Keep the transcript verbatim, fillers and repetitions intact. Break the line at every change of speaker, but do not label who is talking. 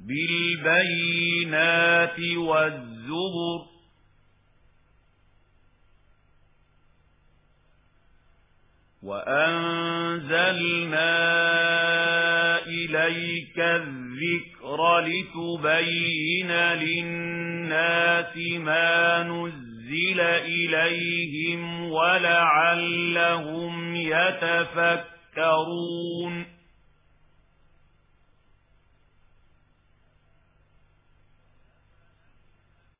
بالبينات والزبر وأنزلنا إليك الذكر لتبين للناس ما نزل إليهم ولعلهم يتفكرون